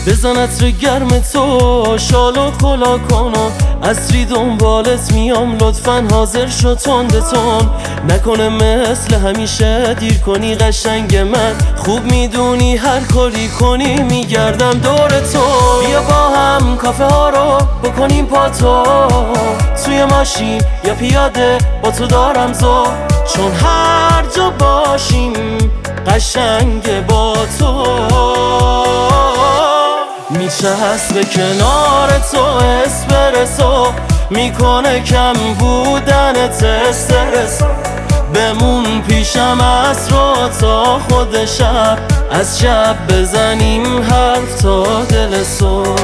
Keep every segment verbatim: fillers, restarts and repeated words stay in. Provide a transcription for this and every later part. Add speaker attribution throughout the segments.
Speaker 1: بزن عطر گرم تو، شال و کلا کن و عصری دنبالت میام، لطفا حاضر شو تند تون، نکنه مثل همیشه دیر کنی قشنگ من، خوب میدونی هر کاری کنی میگردم دور تو. بیا با هم کافه ها رو بکنیم پاتو، توی ماشین یا پیاده با تو دارم زو، چون هر جا باشیم قشنگ با تو. میچسبه کنار تو اسپرسو، میکنه کم بودنت استرس، بمون پیشم از رو تا خود شب، از شب بزنیم حرف تا دل صبح.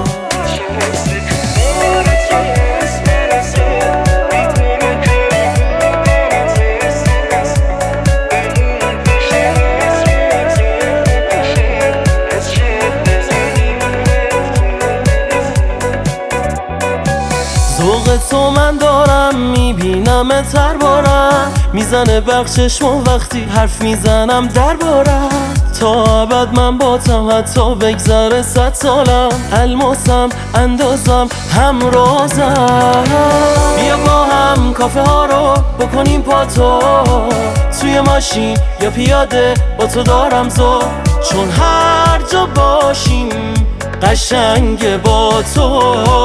Speaker 1: ذوق تو من دارم، میبینم تر بارم، میزنه برق چشم وقتی حرف میزنم دربارم، تا ابد من باتم حتی بگذره صد سالم، الماسم اندازم همرازم. بیا با هم کافه ها رو بکنیم پاتو، توی ماشین یا پیاده با تو دارم زو، چون هر جا باشیم قشنگ با تو.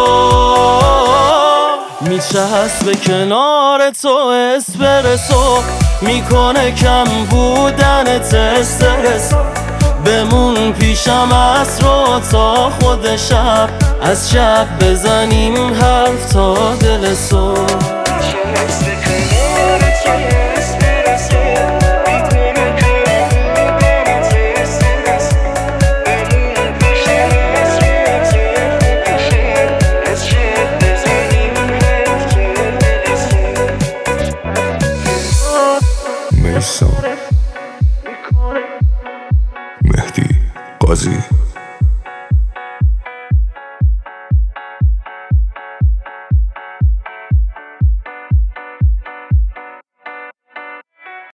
Speaker 1: میچسبه کنار تو اسپرسو، میکنه کم بودنت استرس، بمون پیشم از رو تا خود شب، از شب بزنیم حرف تا دل صبح.
Speaker 2: میثم مهدی قاضی